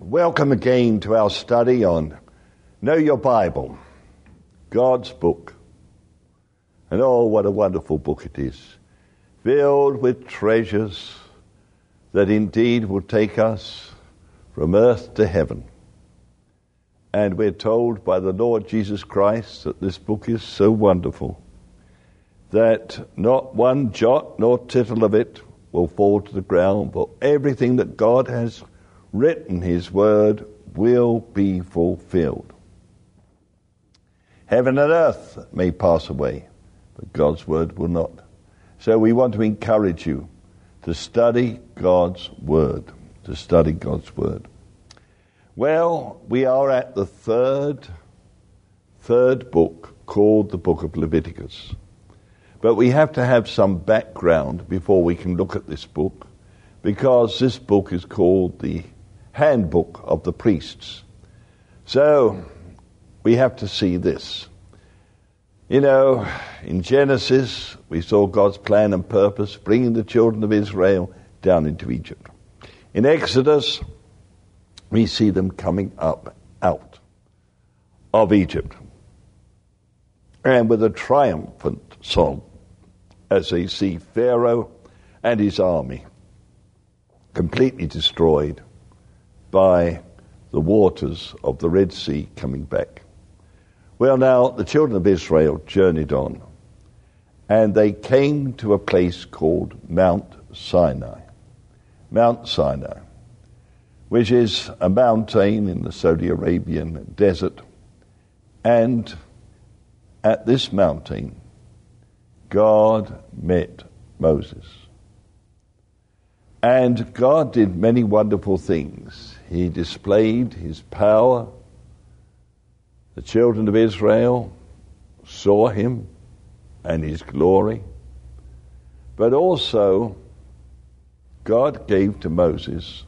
Welcome again to our study on Know Your Bible, God's book. And oh, what a wonderful book it is, filled with treasures that indeed will take us from earth to heaven. And we're told by the Lord Jesus Christ that this book is so wonderful that not one jot nor tittle of it will fall to the ground, but everything that God has written, his word, will be fulfilled. Heaven and earth may pass away, but God's word will not. So we want to encourage you to study God's word, Well, we are at the third book, called the Book of Leviticus. But we have to have some background before we can look at this book, because this book is called the Handbook of the Priests. So we have to see this. You know, in Genesis, we saw God's plan and purpose, bringing the children of Israel down into Egypt. In Exodus, we see them coming out of Egypt, and with a triumphant song as they see Pharaoh and his army completely destroyed by the waters of the Red Sea coming back. Well, now, the children of Israel journeyed on, and they came to a place called Mount Sinai. Mount Sinai, which is a mountain in the Saudi Arabian desert. And at this mountain, God met Moses. And God did many wonderful things. He displayed his power. The children of Israel saw him and his glory. But also, God gave to Moses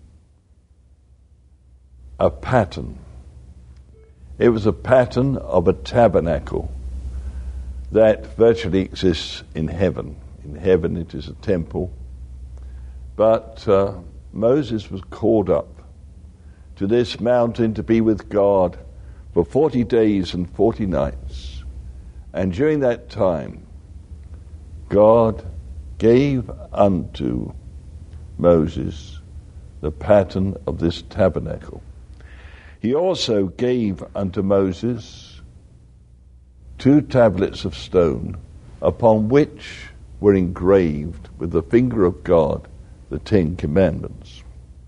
a pattern. It was a pattern of a tabernacle that virtually exists in heaven. In heaven it is a temple. But Moses was called up to this mountain to be with God for 40 days and 40 nights. And during that time, God gave unto Moses the pattern of this tabernacle. He also gave unto Moses 2 tablets of stone, upon which were engraved with the finger of God the 10 Commandments.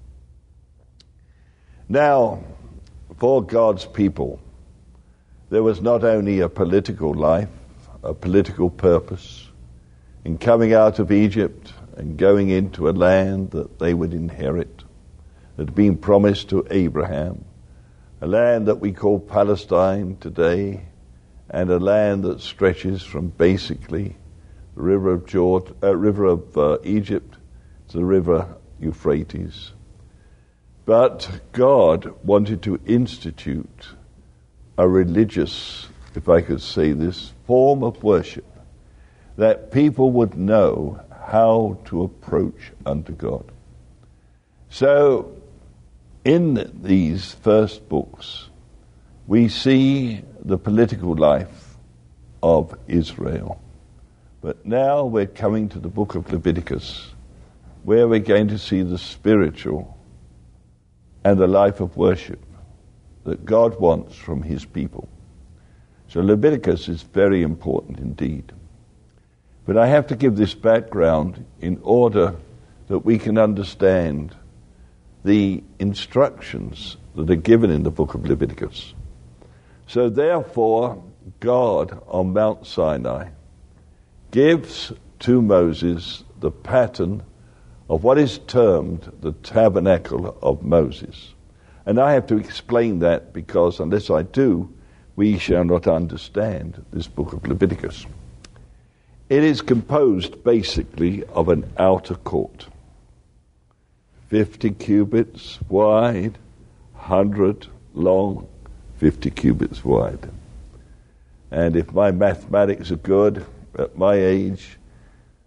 Now, for God's people, there was not only a political life, a political purpose in coming out of Egypt and going into a land that they would inherit, that had been promised to Abraham, a land that we call Palestine today, and a land that stretches from basically the river of Egypt to the river Euphrates. But God wanted to institute a religious, if I could say this, form of worship, that people would know how to approach unto God. So, in these first books, we see the political life of Israel. But now we're coming to the book of Leviticus, where we're going to see the spiritual and the life of worship that God wants from his people. So Leviticus is very important indeed. But I have to give this background in order that we can understand the instructions that are given in the book of Leviticus. So therefore, God on Mount Sinai gives to Moses the pattern of what is termed the tabernacle of Moses. And I have to explain that, because unless I do, we shall not understand this book of Leviticus. It is composed basically of an outer court, 50 cubits wide, 100 long, 50 cubits wide. And if my mathematics are good, at my age,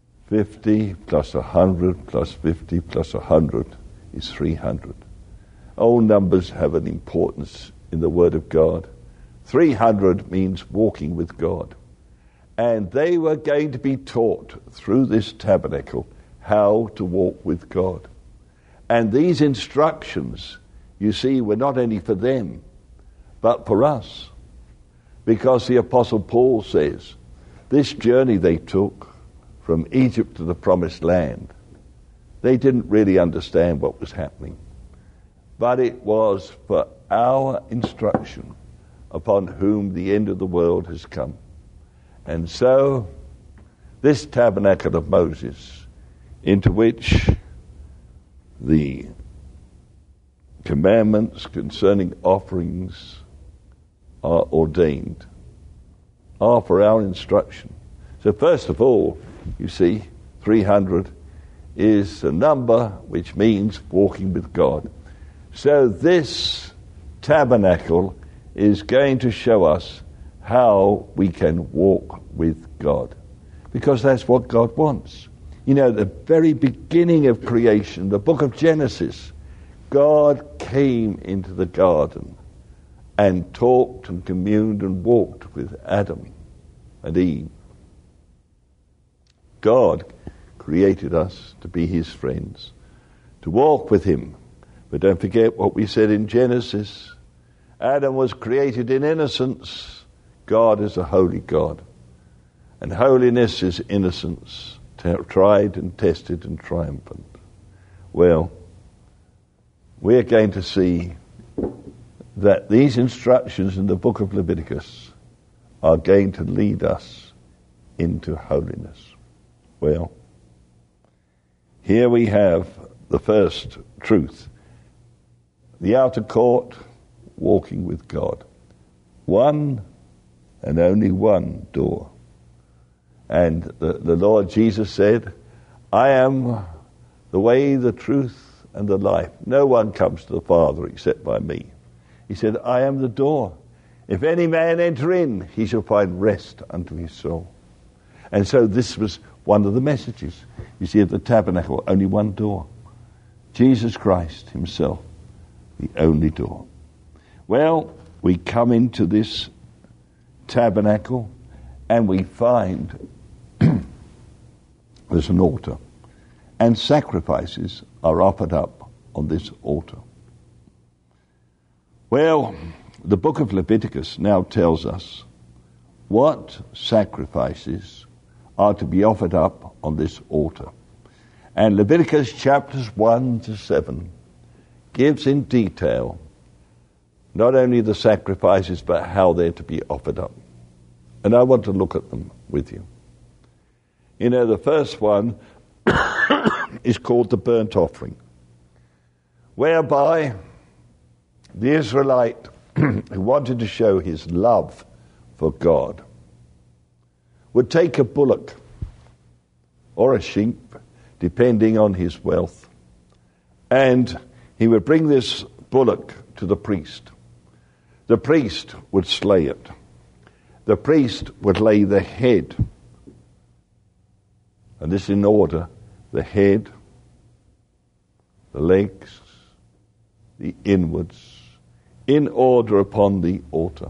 50 plus 100 plus 50 plus 100 is 300. All numbers have an importance in the Word of God. 300 means walking with God. And they were going to be taught through this tabernacle how to walk with God. And these instructions, you see, were not only for them, but for us. Because the Apostle Paul says, this journey they took from Egypt to the Promised Land, they didn't really understand what was happening. But it was for our instruction, upon whom the end of the world has come. And so, this tabernacle of Moses, into which the commandments concerning offerings are ordained, are for our instruction. So first of all, you see, 300 is a number which means walking with God. So this tabernacle is going to show us how we can walk with God, because that's what God wants. You know, the very beginning of creation, the book of Genesis, God came into the garden and talked and communed and walked with Adam and Eve. God created us to be his friends, to walk with him. But don't forget what we said in Genesis. Adam was created in innocence. God is a holy God. And holiness is innocence, tried and tested and triumphant. Well, we're going to see that these instructions in the book of Leviticus are going to lead us into holiness. Well, here we have the first truth. The outer court, walking with God. One and only one door. And the Lord Jesus said, I am the way, the truth, and the life. No one comes to the Father except by me. He said, I am the door. If any man enter in, he shall find rest unto his soul. And so this was one of the messages. You see, at the tabernacle, only one door. Jesus Christ himself, the only door. Well, we come into this tabernacle and we find there's an altar. And sacrifices are offered up on this altar. Well, the book of Leviticus now tells us what sacrifices are to be offered up on this altar. And Leviticus chapters 1 to 7 gives in detail not only the sacrifices, but how they're to be offered up. And I want to look at them with you. You know, the first one is called the burnt offering, whereby the Israelite who wanted to show his love for God would take a bullock or a sheep, depending on his wealth, and he would bring this bullock to the priest. The priest would slay it. The priest would lay the head, and this in order, the head, the legs, the inwards, in order upon the altar.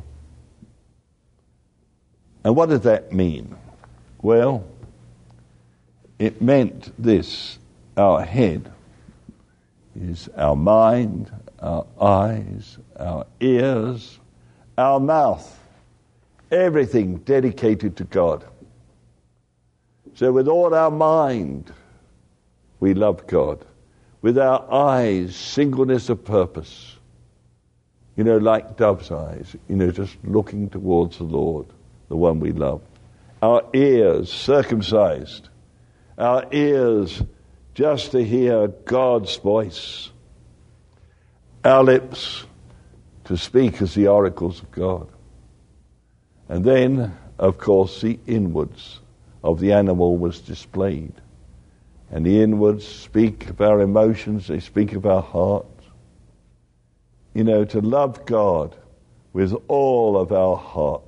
And what did that mean? Well, it meant this: our head is our mind, our eyes, our ears, our mouth, everything dedicated to God. So with all our mind, we love God. With our eyes, singleness of purpose. You know, like dove's eyes, you know, just looking towards the Lord, the one we love. Our ears, circumcised. Our ears, just to hear God's voice. Our lips, to speak as the oracles of God. And then, of course, the inwards of the animal was displayed. And the inwards speak of our emotions, they speak of our heart. You know, to love God with all of our heart.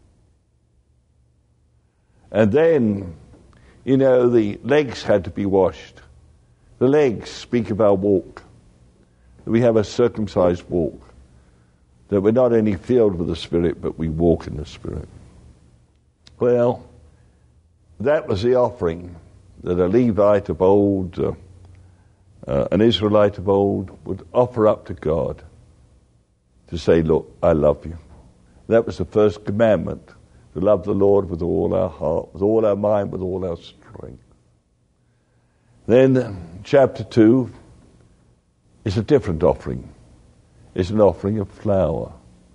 And then, you know, the legs had to be washed. The legs speak of our walk. that we have a circumcised walk, that we're not only filled with the Spirit, but we walk in the Spirit. Well, that was the offering that a Levite of old, an Israelite of old, would offer up to God to say, look, I love you. That was the first commandment, to love the Lord with all our heart, with all our mind, with all our strength. Then chapter 2 is a different offering. It's an offering of flour.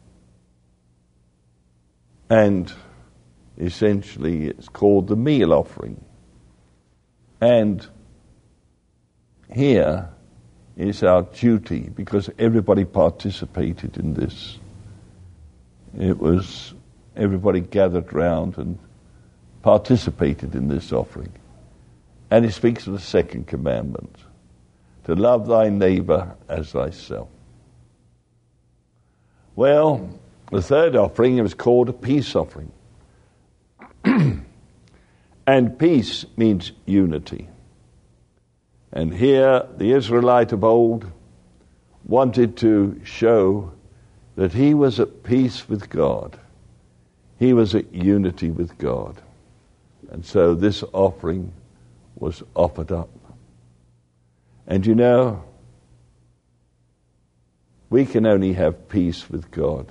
And essentially it's called the meal offering. And here is our duty, because everybody participated in this. It was everybody gathered round and participated in this offering. And it speaks of the second commandment, to love thy neighbor as thyself. Well, the third offering, it was called a peace offering. And peace means unity. And here the Israelite of old wanted to show that he was at peace with God. He was at unity with God. And so this offering was offered up. And you know, we can only have peace with God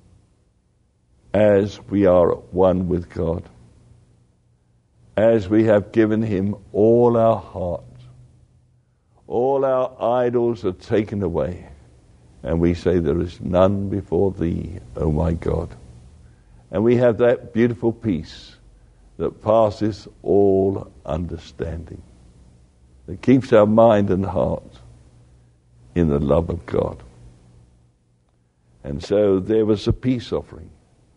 as we are one with God, as we have given him all our heart. All our idols are taken away, and we say, there is none before thee, O my God. And we have that beautiful peace that passes all understanding, that keeps our mind and heart in the love of God. And so there was a peace offering.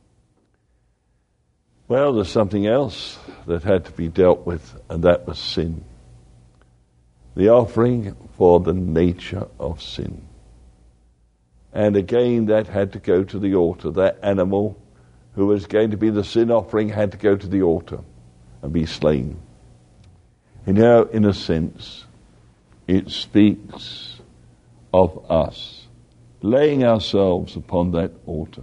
Well, there's something else that had to be dealt with, and that was sin. The offering for the nature of sin. And again, that had to go to the altar. That animal who was going to be the sin offering had to go to the altar and be slain. You know, in a sense, it speaks of us laying ourselves upon that altar,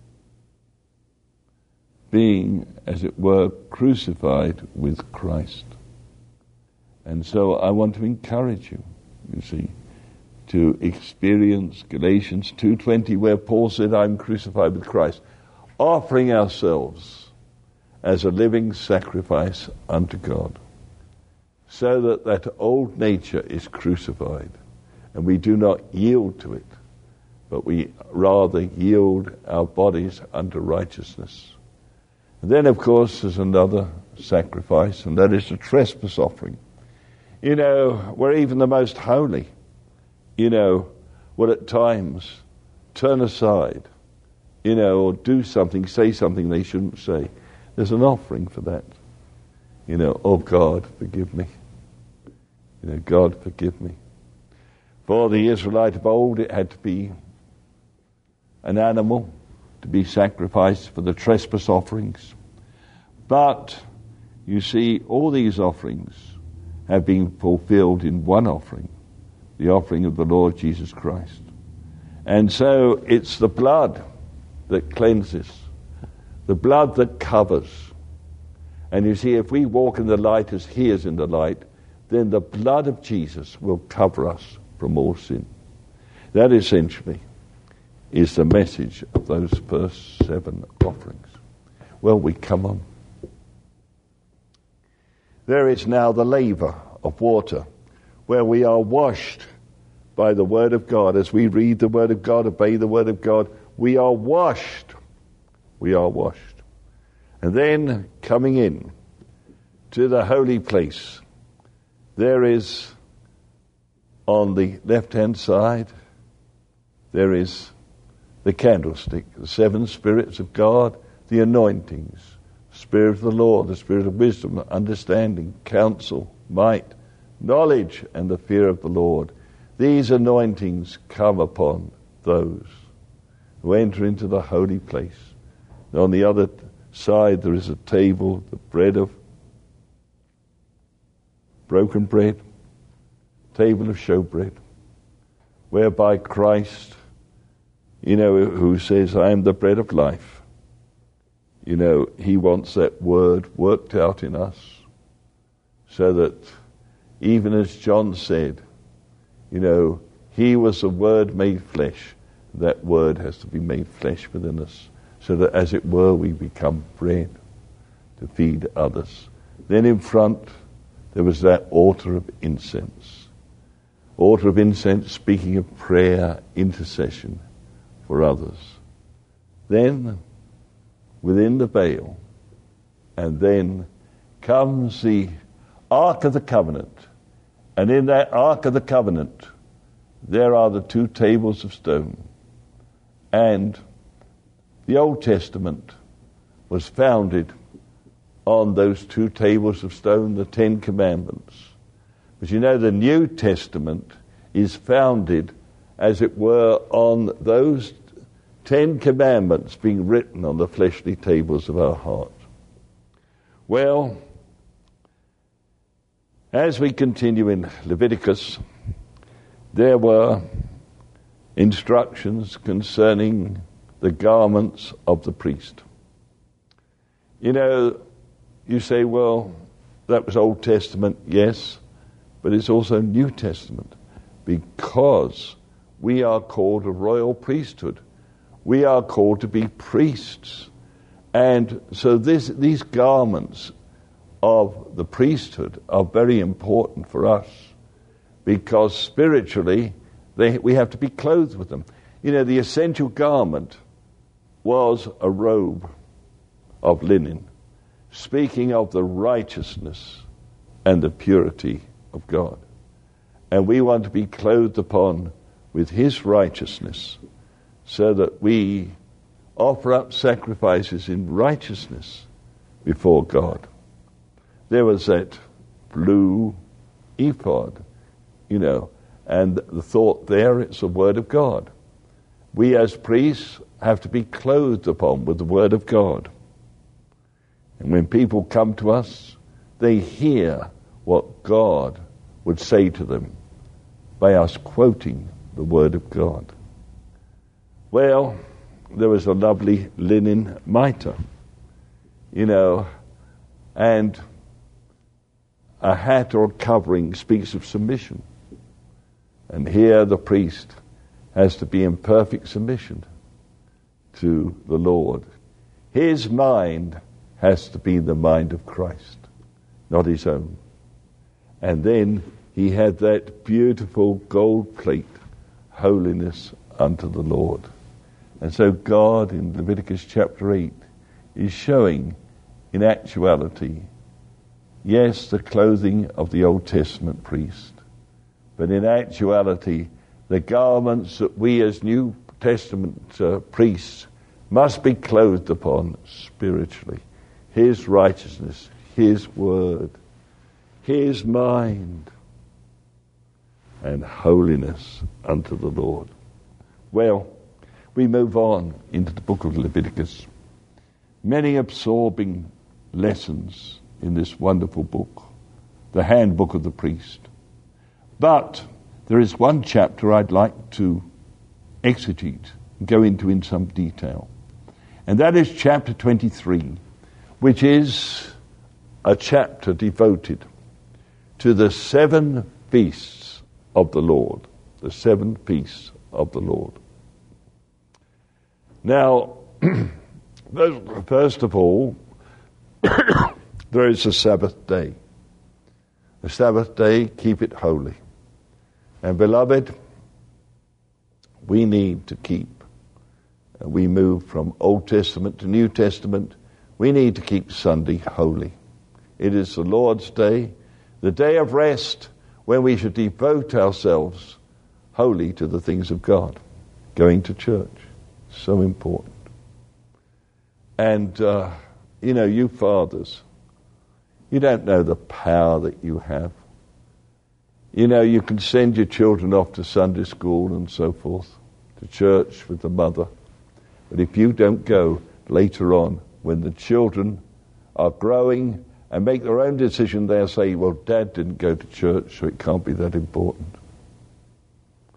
being, as it were, crucified with Christ. And so I want to encourage you, you see, to experience Galatians 2:20, where Paul said, I'm crucified with Christ, offering ourselves as a living sacrifice unto God, so that that old nature is crucified, and we do not yield to it, but we rather yield our bodies unto righteousness. And then, of course, there's another sacrifice, and that is the trespass offering. You know, where even the most holy, you know, will at times turn aside, you know, or do something, say something they shouldn't say. There's an offering for that. You know, oh God, forgive me. You know, God, forgive me. For the Israelite of old, it had to be an animal to be sacrificed for the trespass offerings. But, you see, all these offerings have been fulfilled in one offering, the offering of the Lord Jesus Christ. And so it's the blood that cleanses, the blood that covers. And you see, if we walk in the light as he is in the light, then the blood of Jesus will cover us from all sin. That essentially is the message of those first 7 offerings. Well, we come on. There is now the laver of water, where we are washed by the Word of God. As we read the Word of God, obey the Word of God, we are washed. We are washed. And then coming in to the holy place, there is on the left-hand side, there is the candlestick, the 7 spirits of God, the anointings, Spirit of the Lord, the Spirit of wisdom, understanding, counsel, might, knowledge, and the fear of the Lord. These anointings come upon those who enter into the holy place. And on the other side there is a table, the bread of broken bread, table of showbread, whereby Christ, who says, I am the bread of life, he wants that word worked out in us so that even as John said, he was the Word made flesh. That Word has to be made flesh within us so that, as it were, we become bread to feed others. Then in front, there was that altar of incense. Altar of incense speaking of prayer, intercession for others. Then, within the veil, and then comes the Ark of the Covenant. And in that Ark of the Covenant, there are the 2 tables of stone. And the Old Testament was founded on those 2 tables of stone, the 10 Commandments. But the New Testament is founded, as it were, on those 10 Commandments being written on the fleshly tables of our heart. Well, as we continue in Leviticus, there were instructions concerning the garments of the priest. You say, well, that was Old Testament, yes, but it's also New Testament, because we are called a royal priesthood. We are called to be priests. And so these garments of the priesthood are very important for us, because spiritually we have to be clothed with them. The essential garment was a robe of linen, speaking of the righteousness and the purity of God. And we want to be clothed upon with his righteousness, so that we offer up sacrifices in righteousness before God. There was that blue ephod, and the thought there, it's the Word of God. We as priests have to be clothed upon with the Word of God. And when people come to us, they hear what God would say to them by us quoting the Word of God. Well, there was a lovely linen mitre, and a hat or covering speaks of submission. And here the priest has to be in perfect submission to the Lord. His mind has to be the mind of Christ, not his own. And then he had that beautiful gold plate, holiness unto the Lord. And so God, in Leviticus chapter 8, is showing, in actuality, yes, the clothing of the Old Testament priest, but in actuality, the garments that we as New Testament priests must be clothed upon spiritually. His righteousness, his word, his mind, and holiness unto the Lord. Well, we move on into the book of Leviticus. Many absorbing lessons in this wonderful book, the handbook of the priest. But there is one chapter I'd like to exegete, go into in some detail. And that is chapter 23, which is a chapter devoted to the 7 feasts of the Lord. The 7 feasts of the Lord. Now, first of all, there is the Sabbath day. The Sabbath day, keep it holy. And beloved, we need to keep. We move from Old Testament to New Testament. We need to keep Sunday holy. It is the Lord's day, the day of rest, when we should devote ourselves wholly to the things of God. Going to church, so important. And, you fathers, you don't know the power that you have. You can send your children off to Sunday school and so forth, to church with the mother. But if you don't go later on, when the children are growing and make their own decision, they'll say, well, Dad didn't go to church, so it can't be that important.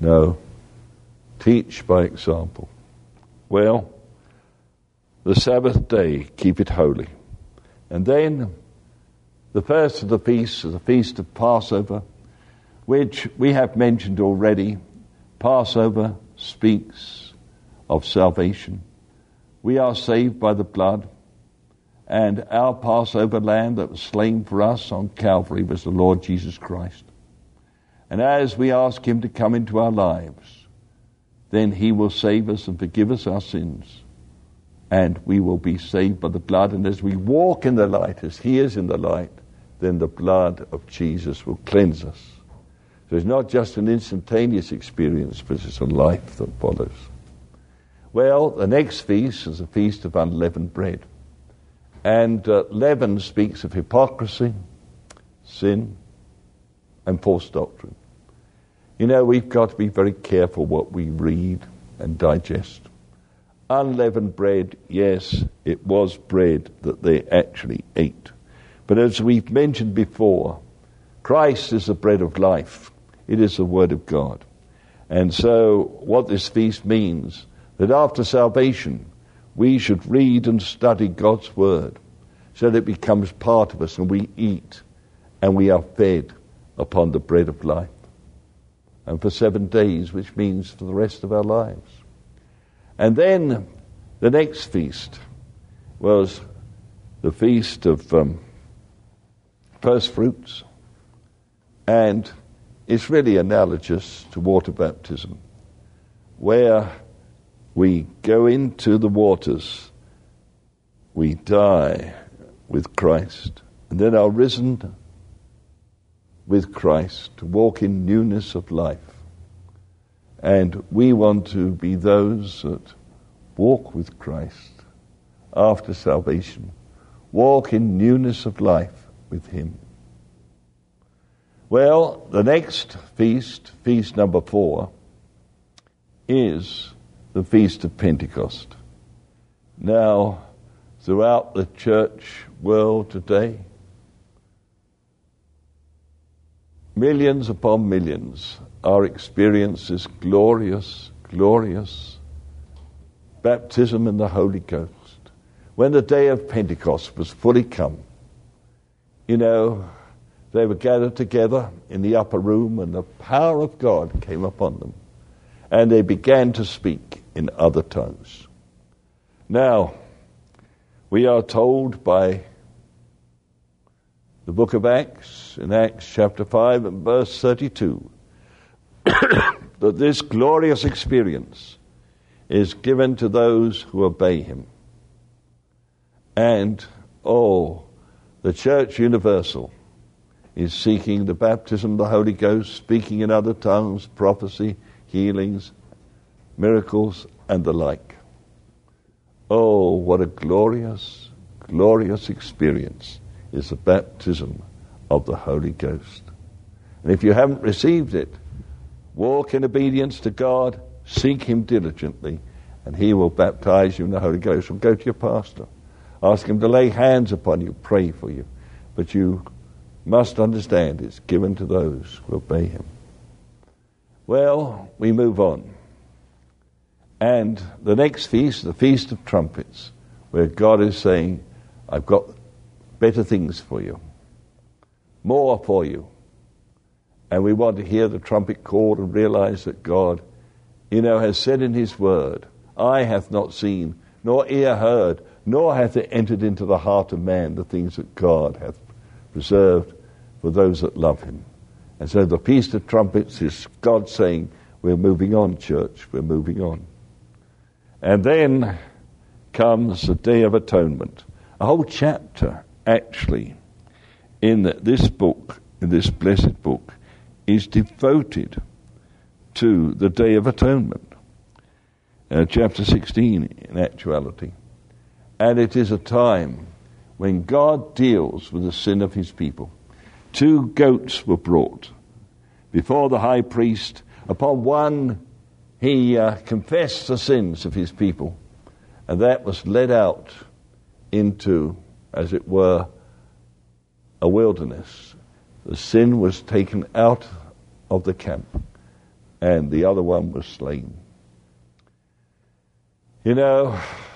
No. Teach by example. Well, the Sabbath day, keep it holy. And then the first of the feasts is the Feast of Passover, which we have mentioned already. Passover speaks of salvation. We are saved by the blood, and our Passover lamb that was slain for us on Calvary was the Lord Jesus Christ. And as we ask him to come into our lives, then he will save us and forgive us our sins, and we will be saved by the blood. And as we walk in the light, as he is in the light, then the blood of Jesus will cleanse us. So it's not just an instantaneous experience, but it's a life that follows. Well, the next feast is the Feast of Unleavened Bread. And leaven speaks of hypocrisy, sin, and false doctrine. You know, we've got to be very careful what we read and digest. Unleavened bread, yes, it was bread that they actually ate. But as we've mentioned before, Christ is the bread of life. It is the Word of God. And so what this feast means, that after salvation, we should read and study God's Word so that it becomes part of us and we eat and we are fed upon the bread of life. And for 7 days, which means for the rest of our lives. And then the next feast was the Feast of First Fruits. And it's really analogous to water baptism, where we go into the waters, we die with Christ, and then are risen with Christ to walk in newness of life. And we want to be those that walk with Christ after salvation, walk in newness of life with him. Well, the next feast, feast number 4, is the Feast of Pentecost. Now, throughout the church world today, millions upon millions are experiencing this glorious, glorious baptism in the Holy Ghost. When the day of Pentecost was fully come, you know, they were gathered together in the upper room, and the power of God came upon them, and they began to speak in other tongues. Now, we are told by the book of Acts, in Acts chapter 5 and verse 32, that this glorious experience is given to those who obey him. And, the Church Universal is seeking the baptism of the Holy Ghost, speaking in other tongues, prophecy, healings, miracles, and the like. Oh, what a glorious, glorious experience is the baptism of the Holy Ghost. And if you haven't received it, walk in obedience to God, seek him diligently, and he will baptize you in the Holy Ghost. Or go to your pastor, ask him to lay hands upon you, pray for you. But you must understand it's given to those who obey him. Well, we move on. And the next feast, the Feast of Trumpets, where God is saying, I've got better things for you, more for you. And we want to hear the trumpet call and realize that God, has said in his word, eye hath not seen, nor ear heard, nor hath it entered into the heart of man the things that God hath preserved for those that love him. And so the Feast of Trumpets is God saying, we're moving on, church, we're moving on. And then comes the Day of Atonement. A whole chapter, actually, in this book, in this blessed book, is devoted to the Day of Atonement. Chapter 16, in actuality. And it is a time when God deals with the sin of his people. 2 goats were brought before the high priest. Upon one, he confessed the sins of his people, and that was led out into, as it were, a wilderness. The sin was taken out of the camp, and the other one was slain. You know,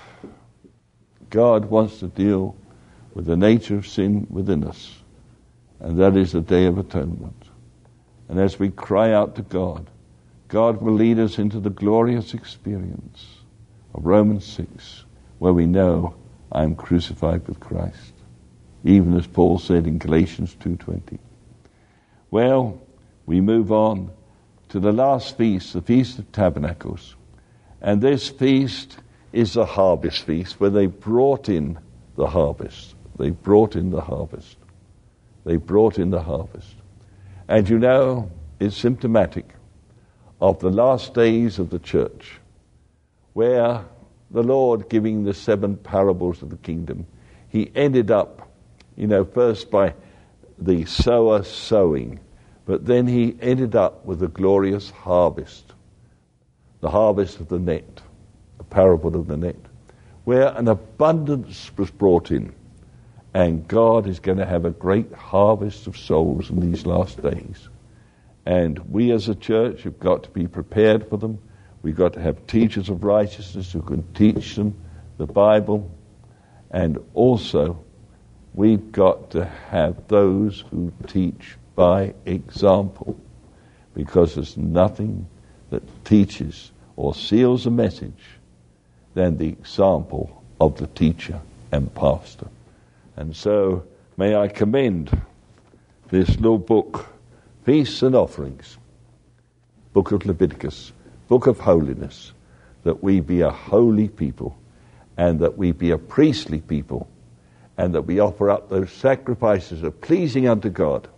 God wants to deal with the nature of sin within us, and that is the Day of Atonement. And as we cry out to God, God will lead us into the glorious experience of Romans 6, where we know I am crucified with Christ, even as Paul said in Galatians 2:20. Well, we move on to the last feast, the Feast of Tabernacles. And this feast is a harvest feast where they brought in the harvest. They brought in the harvest. They brought in the harvest. And you know, it's symptomatic of the last days of the church, where the Lord, giving the 7 parables of the kingdom, he ended up, first by the sower sowing, but then he ended up with a glorious harvest, the harvest of the net, the parable of the net, where an abundance was brought in, and God is going to have a great harvest of souls in these last days. And we as a church have got to be prepared for them. We've got to have teachers of righteousness who can teach them the Bible, and also we've got to have those who teach by example, because there's nothing that teaches or seals a message than the example of the teacher and pastor. And so may I commend this little book, Feasts and Offerings, Book of Leviticus, Book of Holiness, that we be a holy people, and that we be a priestly people, and that we offer up those sacrifices of pleasing unto God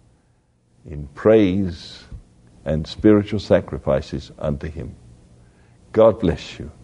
in praise and spiritual sacrifices unto him. God bless you.